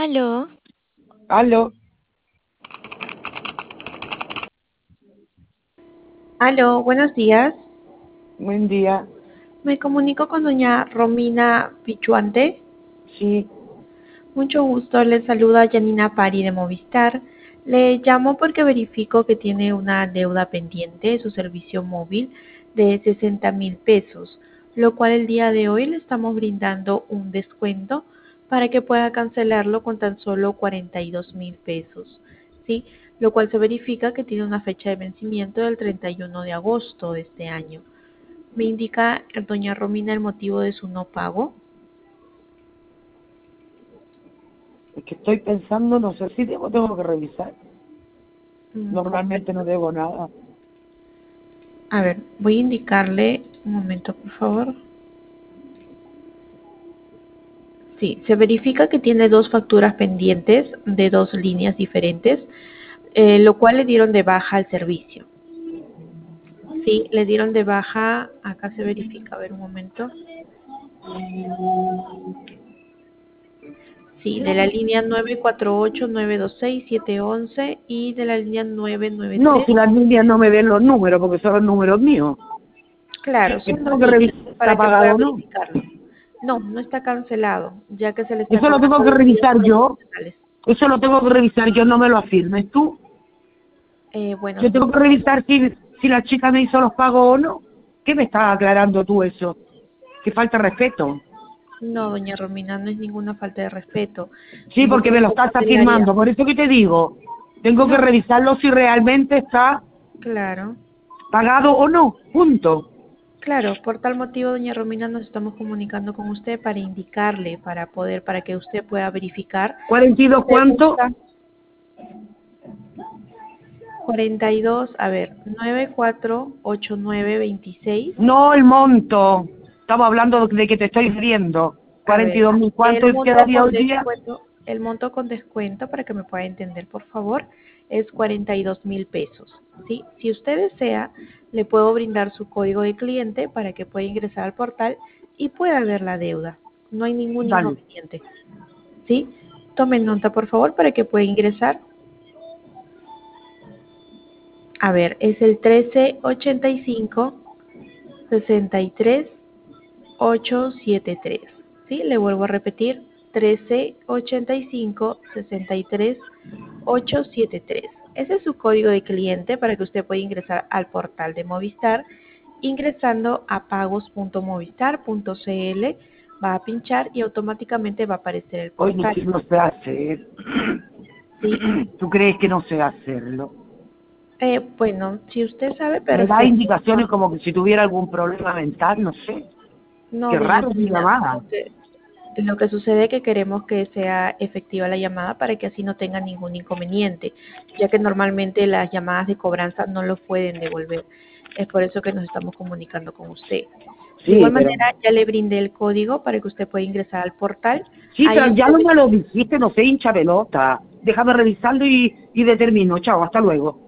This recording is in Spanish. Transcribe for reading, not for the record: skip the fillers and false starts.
Aló, Aló, Aló, buenos días. buen día. Me comunico con doña Romina Pichuante. Sí, Mucho gusto, le saluda Janina Pari de Movistar. Le llamo porque verifico que tiene una deuda pendiente de su servicio móvil de 60.000 pesos, lo cual el día de hoy le estamos brindando un descuento para que pueda cancelarlo con tan solo 42.000 pesos, ¿sí? Lo cual se verifica que tiene una fecha de vencimiento del 31 de agosto de este año. ¿Me indica, doña Romina, el motivo de su no pago? es que estoy pensando, no sé si tengo que revisar. Normalmente no Comprendo. debo nada. A ver, voy a indicarle un momento, por favor. Sí, se verifica que tiene dos facturas pendientes de dos líneas diferentes, lo cual le dieron de baja al servicio. Sí, le dieron de baja, acá se verifica, a ver un momento. Sí, de la línea 948-926-711 y de la línea No, 993. si las niñas no me ven los números, porque son los números míos. Claro, Que son dos tengo que líneas revisar si para está que pueda pagado o no. verificarlo. No, no está cancelado, ya que se le está Eso lo tengo cobrando que los días revisar yo. adicionales. Eso lo tengo que revisar yo, no me lo afirmes tú. Bueno, Yo tengo que revisar si la chica me hizo los pagos o no. ¿Qué me estás aclarando tú eso? Que falta respeto. no, doña Romina, no es ninguna falta de respeto. Sí, porque me lo Nosotros estás desde el área, afirmando, por eso que te digo, tengo que no, revisarlo si realmente está claro, pagado o no, punto. claro, por tal motivo, doña Romina, nos estamos comunicando con usted para indicarle, para que usted pueda verificar si 42 usted cuánto, gusta. 42, a ver, 948926. no el monto, estamos hablando de que te estoy riendo. A ver, 42.000, ¿cuánto el monto quedaría con hoy día? descuento, el monto con descuento, para que me pueda entender, por favor, es 42.000 pesos. ¿Sí? Si usted desea, le puedo brindar su código de cliente para que pueda ingresar al portal y pueda ver la deuda. No hay ningún Dale, inconveniente. ¿Sí? Tomen nota, por favor, para que pueda ingresar. A ver, es el 1385 63 873. ¿Sí? Le vuelvo a repetir, 1385 63 873. Ese es su código de cliente para que usted pueda ingresar al portal de Movistar. Ingresando a pagos.movistar.cl, va a pinchar y automáticamente va a aparecer el hoy no, portal. no sé hacer. ¿Sí? ¿Tú crees que no sé hacerlo? Bueno, si usted sabe, Me da perfecto. indicaciones como que si tuviera algún problema mental, no sé. No, Qué doña raro mi Romina, llamada. lo que sucede es que queremos que sea efectiva la llamada para que así no tenga ningún inconveniente, ya que normalmente las llamadas de cobranza no lo pueden devolver. Es por eso que nos estamos comunicando con usted. De Sí, igual pero manera, ya le brindé el código para que usted pueda ingresar al portal. sí, Ahí pero ya usted no me lo dijiste, no sé, hincha pelota. Déjame revisarlo y determino. Chao, hasta luego.